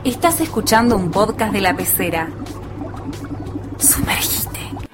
Estás escuchando un podcast de La Pecera. Sumergite.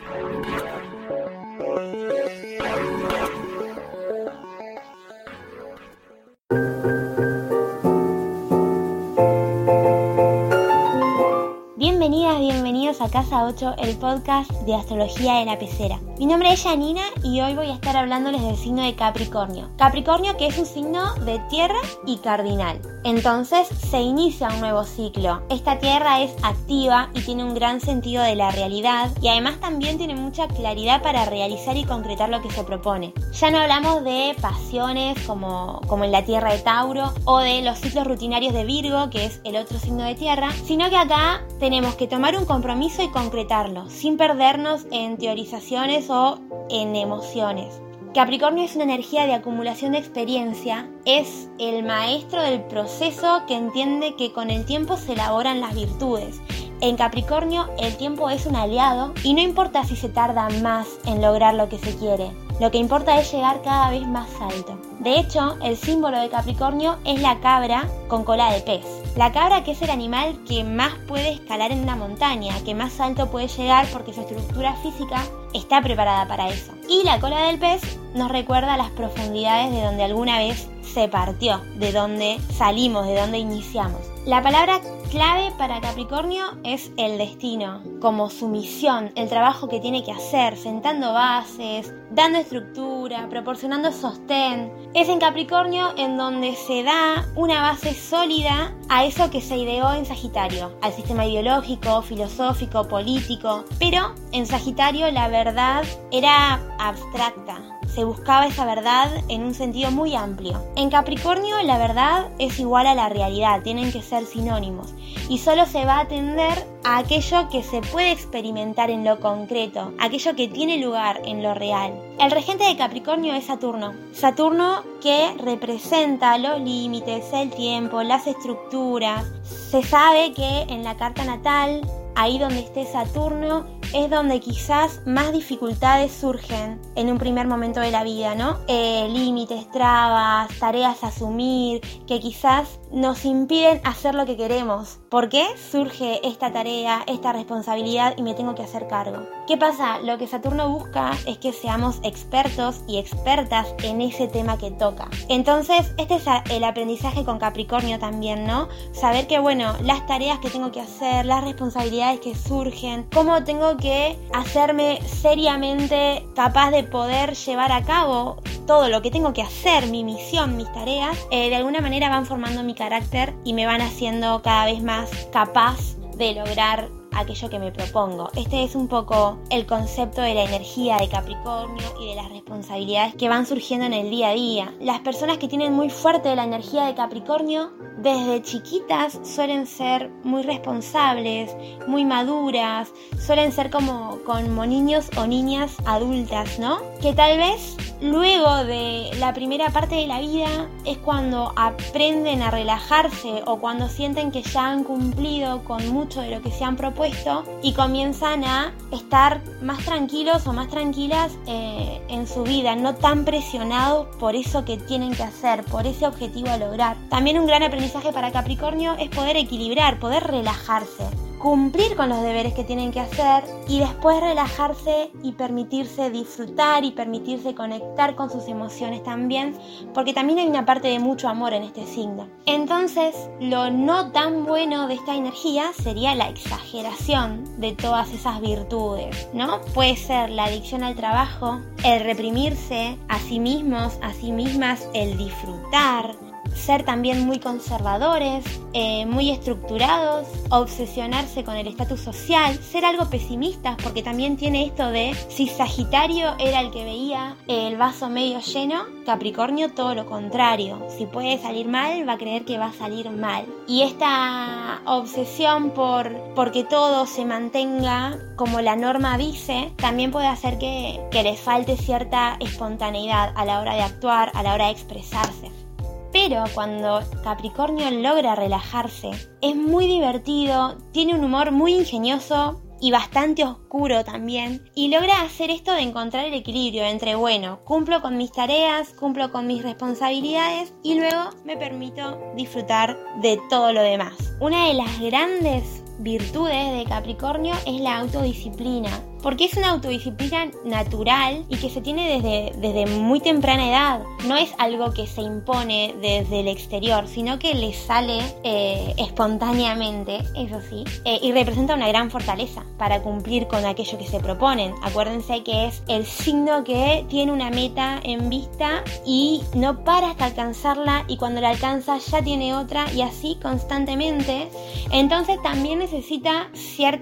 Bienvenidos a Casa 8, el podcast de astrología de La Pecera. Mi nombre es Janina y hoy voy a estar hablándoles del signo de Capricornio. Capricornio, que es un signo de tierra y cardinal. Entonces se inicia un nuevo ciclo. Esta tierra es activa y tiene un gran sentido de la realidad y además también tiene mucha claridad para realizar y concretar lo que se propone. Ya no hablamos de pasiones como en la tierra de Tauro o de los ciclos rutinarios de Virgo, que es el otro signo de tierra, sino que acá tenemos que tomar un compromiso y concretarlo, sin perdernos en teorizaciones o en emociones. Capricornio es una energía de acumulación de experiencia, es el maestro del proceso que entiende que con el tiempo se elaboran las virtudes. En Capricornio el tiempo es un aliado y no importa si se tarda más en lograr lo que se quiere, lo que importa es llegar cada vez más alto. De hecho, el símbolo de Capricornio es la cabra con cola de pez. La cabra, que es el animal que más puede escalar en una montaña, que más alto puede llegar porque su estructura física está preparada para eso. Y la cola del pez nos recuerda las profundidades de donde alguna vez se partió, de donde salimos, de donde iniciamos. La palabra clave para Capricornio es el destino, como su misión, el trabajo que tiene que hacer, sentando bases, dando estructura, proporcionando sostén. Es en Capricornio en donde se da una base sólida a eso que se ideó en Sagitario, al sistema ideológico, filosófico, político. Pero en Sagitario la verdad era abstracta. Se buscaba esa verdad en un sentido muy amplio. En Capricornio la verdad es igual a la realidad, tienen que ser sinónimos. Y solo se va a atender a aquello que se puede experimentar en lo concreto, aquello que tiene lugar en lo real. El regente de Capricornio es Saturno. Saturno, que representa los límites, el tiempo, las estructuras. Se sabe que en la carta natal, ahí donde esté Saturno, es donde quizás más dificultades surgen en un primer momento de la vida, ¿no? Límites, trabas, tareas a asumir, que quizás nos impiden hacer lo que queremos. ¿Por qué surge esta tarea, esta responsabilidad y me tengo que hacer cargo? ¿Qué pasa? Lo que Saturno busca es que seamos expertos y expertas en ese tema que toca. Entonces, este es el aprendizaje con Capricornio también, ¿no? Saber que, bueno, las tareas que tengo que hacer, las responsabilidades que surgen, cómo tengo que hacerme seriamente capaz de poder llevar a cabo todo lo que tengo que hacer, mi misión, mis tareas, de alguna manera van formando mi carácter y me van haciendo cada vez más capaz de lograr aquello que me propongo. Este es un poco el concepto de la energía de Capricornio y de las responsabilidades que van surgiendo en el día a día. Las personas que tienen muy fuerte la energía de Capricornio desde chiquitas suelen ser muy responsables, muy maduras, suelen ser como niños o niñas adultas, ¿no? Que tal vez luego de la primera parte de la vida es cuando aprenden a relajarse o cuando sienten que ya han cumplido con mucho de lo que se han propuesto y comienzan a estar más tranquilos o más tranquilas en su vida, no tan presionados por eso que tienen que hacer, por ese objetivo a lograr. También un gran aprendizaje para Capricornio es poder equilibrar, poder relajarse, cumplir con los deberes que tienen que hacer y después relajarse y permitirse disfrutar y permitirse conectar con sus emociones también, porque también hay una parte de mucho amor en este signo. Entonces, lo no tan bueno de esta energía sería la exageración de todas esas virtudes, ¿no? Puede ser la adicción al trabajo, el reprimirse a sí mismos, a sí mismas, el disfrutar, ser también muy conservadores, muy estructurados, obsesionarse con el estatus social, ser algo pesimistas, porque también tiene esto de si Sagitario era el que veía el vaso medio lleno, Capricornio todo lo contrario. Si puede salir mal, va a creer que va a salir mal. Y esta obsesión porque todo se mantenga como la norma dice, también puede hacer que les falte cierta espontaneidad a la hora de actuar, a la hora de expresarse. Pero cuando Capricornio logra relajarse, es muy divertido, tiene un humor muy ingenioso y bastante oscuro también, y logra hacer esto de encontrar el equilibrio entre, bueno, cumplo con mis tareas, cumplo con mis responsabilidades y luego me permito disfrutar de todo lo demás. Una de las grandes virtudes de Capricornio es la autodisciplina, porque es una autodisciplina natural y que se tiene desde muy temprana edad. No es algo que se impone desde el exterior, sino que le sale espontáneamente, eso sí, y representa una gran fortaleza para cumplir con aquello que se proponen. Acuérdense que es el signo que tiene una meta en vista y no para hasta alcanzarla, y cuando la alcanza ya tiene otra, y así constantemente. Entonces también necesita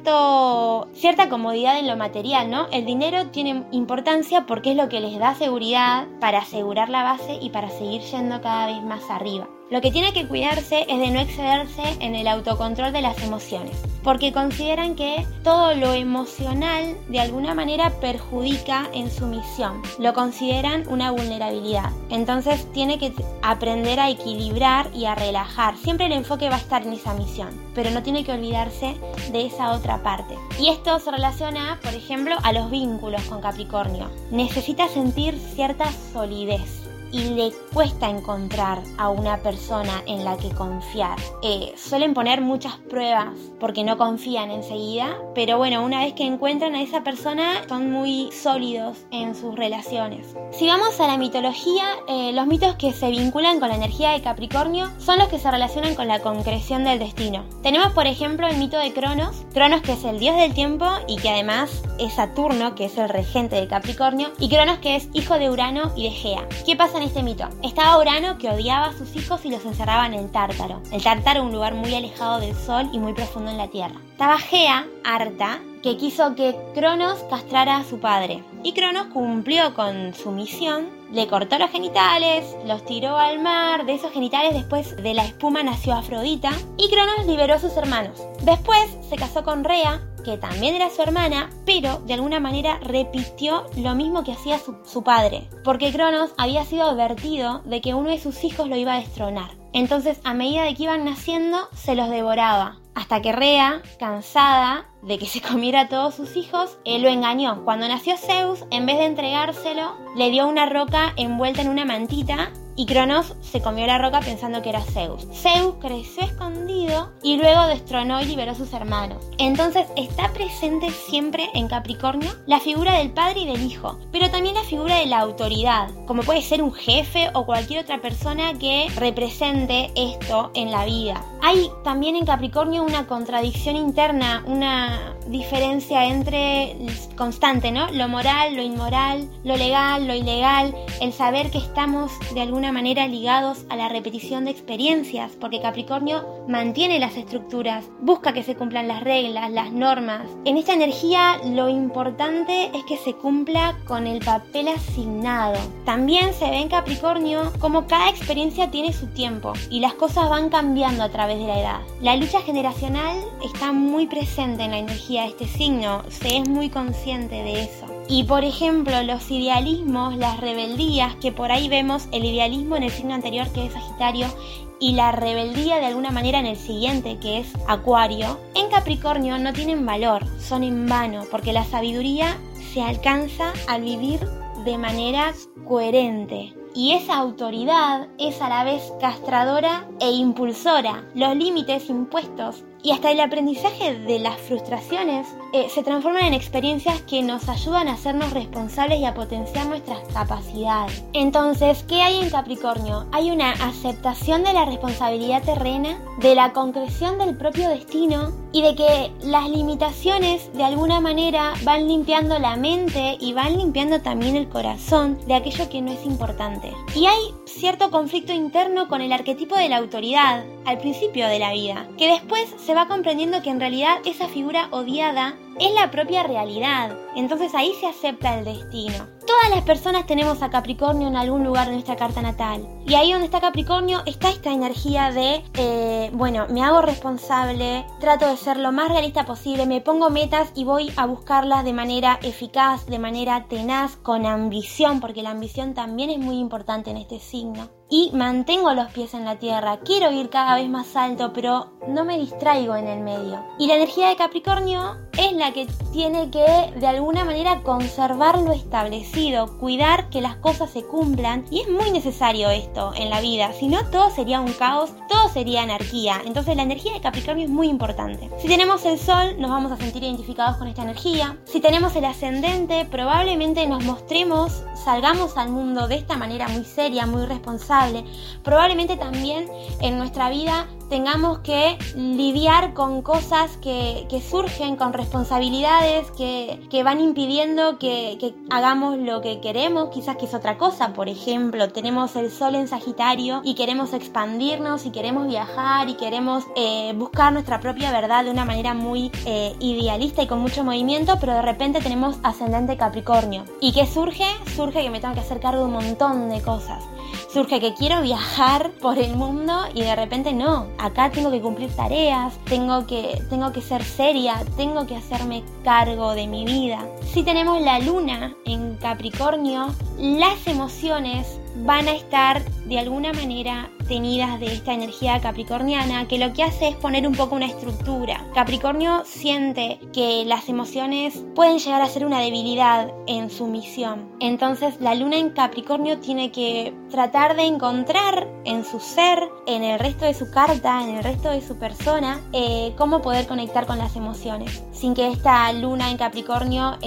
cierta comodidad en lo material, ¿no? El dinero tiene importancia porque es lo que les da seguridad para asegurar la base y para seguir yendo cada vez más arriba. Lo que tiene que cuidarse es de no excederse en el autocontrol de las emociones, porque consideran que todo lo emocional de alguna manera perjudica en su misión. Lo consideran una vulnerabilidad. Entonces tiene que aprender a equilibrar y a relajar. Siempre el enfoque va a estar en esa misión, pero no tiene que olvidarse de esa otra parte. Y esto se relaciona, por ejemplo, a los vínculos con Capricornio. Necesita sentir cierta solidez y le cuesta encontrar a una persona en la que confiar. Suelen poner muchas pruebas porque no confían enseguida, pero bueno, una vez que encuentran a esa persona son muy sólidos en sus relaciones. Si vamos a la mitología, los mitos que se vinculan con la energía de Capricornio son los que se relacionan con la concreción del destino. Tenemos por ejemplo el mito de Cronos, que es el dios del tiempo y que además es Saturno, que es el regente de Capricornio, y Cronos, que es hijo de Urano y de Gea. ¿Qué pasa en este mito? Estaba Urano, que odiaba a sus hijos y los encerraba en el Tártaro. El Tártaro, un lugar muy alejado del sol y muy profundo en la tierra. Estaba Gea, harta, que quiso que Cronos castrara a su padre. Y Cronos cumplió con su misión, le cortó los genitales, los tiró al mar. De esos genitales, después de la espuma, nació Afrodita, y Cronos liberó a sus hermanos. Después se casó con Rea, que también era su hermana, pero de alguna manera repitió lo mismo que hacía su padre, porque Cronos había sido advertido de que uno de sus hijos lo iba a destronar. Entonces, a medida de que iban naciendo, se los devoraba, hasta que Rea, cansada de que se comiera a todos sus hijos, lo engañó. Cuando nació Zeus, en vez de entregárselo, le dio una roca envuelta en una mantita, y Cronos se comió la roca pensando que era Zeus. Zeus creció escondido y luego destronó y liberó a sus hermanos. Entonces está presente siempre en Capricornio la figura del padre y del hijo, pero también la figura de la autoridad, como puede ser un jefe o cualquier otra persona que represente esto en la vida. Hay también en Capricornio una contradicción interna, una diferencia entre constante, ¿no? Lo moral, lo inmoral, lo legal, lo ilegal, el saber que estamos de alguna manera ligados a la repetición de experiencias, porque Capricornio mantiene las estructuras, busca que se cumplan las reglas, las normas. En esta energía lo importante es que se cumpla con el papel asignado. También se ve en Capricornio como cada experiencia tiene su tiempo y las cosas van cambiando a través de la edad. La lucha generacional está muy presente en la energía de este signo, se es muy consciente de eso. Y por ejemplo, los idealismos, las rebeldías, que por ahí vemos el idealismo en el signo anterior, que es Sagitario, y la rebeldía de alguna manera en el siguiente, que es Acuario, en Capricornio no tienen valor, son en vano, porque la sabiduría se alcanza al vivir de manera coherente. Y esa autoridad es a la vez castradora e impulsora. Los límites impuestos y hasta el aprendizaje de las frustraciones se transforman en experiencias que nos ayudan a hacernos responsables y a potenciar nuestras capacidades. Entonces, ¿qué hay en Capricornio? Hay una aceptación de la responsabilidad terrena, de la concreción del propio destino y de que las limitaciones de alguna manera van limpiando la mente y van limpiando también el corazón de aquello que no es importante. Y hay cierto conflicto interno con el arquetipo de la autoridad al principio de la vida, que después se va comprendiendo que en realidad esa figura odiada es la propia realidad. Entonces ahí se acepta el destino. Todas las personas tenemos a Capricornio en algún lugar de nuestra carta natal. Y ahí donde está Capricornio está esta energía de, me hago responsable, trato de ser lo más realista posible, me pongo metas y voy a buscarlas de manera eficaz, de manera tenaz, con ambición, porque la ambición también es muy importante en este signo. Y mantengo los pies en la tierra, quiero ir cada vez más alto, pero no me distraigo en el medio. Y la energía de Capricornio es la que tiene que de alguna manera conservar lo establecido, cuidar que las cosas se cumplan, y es muy necesario esto en la vida, si no todo sería un caos, todo sería anarquía. Entonces la energía de Capricornio es muy importante. Si tenemos el Sol, nos vamos a sentir identificados con esta energía. Si tenemos el ascendente, probablemente nos mostremos, salgamos al mundo de esta manera muy seria, muy responsable. Probablemente también en nuestra vida tengamos que lidiar con cosas que surgen, con responsabilidades que van impidiendo que hagamos lo que queremos, quizás que es otra cosa. Por ejemplo, tenemos el Sol en Sagitario y queremos expandirnos y queremos viajar y queremos buscar nuestra propia verdad de una manera muy idealista y con mucho movimiento, pero de repente tenemos ascendente Capricornio. ¿Y qué surge? Surge que me tengo que hacer cargo de un montón de cosas. Surge que quiero viajar por el mundo y de repente no, acá tengo que cumplir tareas, tengo que ser seria, tengo que hacerme cargo de mi vida. Si tenemos la luna en Capricornio, las emociones van a estar de alguna manera tenidas de esta energía capricorniana, que lo que hace es poner un poco una estructura. Capricornio siente que las emociones pueden llegar a ser una debilidad en su misión. Entonces la luna en Capricornio tiene que tratar de encontrar en su ser, en el resto de su carta, en el resto de su persona, cómo poder conectar con las emociones, sin que esta luna en Capricornio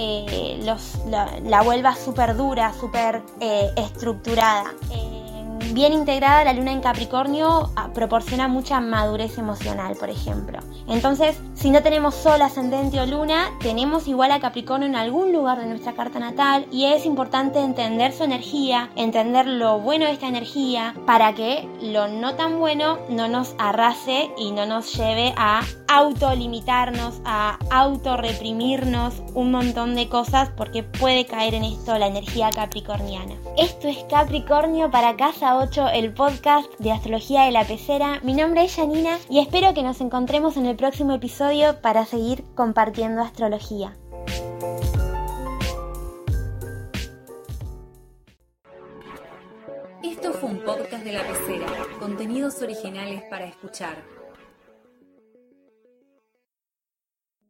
la vuelva súper dura, súper estructurada. Bien integrada, la luna en Capricornio proporciona mucha madurez emocional, por ejemplo. Entonces, si no tenemos Sol, ascendente o luna, tenemos igual a Capricornio en algún lugar de nuestra carta natal, y es importante entender su energía, entender lo bueno de esta energía, para que lo no tan bueno no nos arrase y no nos lleve a autolimitarnos, a autorreprimirnos un montón de cosas, porque puede caer en esto la energía capricorniana. Esto es Capricornio para Casa 8, el podcast de astrología de la pecera. Mi nombre es Janina y espero que nos encontremos en el próximo episodio para seguir compartiendo astrología. Esto fue un podcast de la pecera, contenidos originales para escuchar.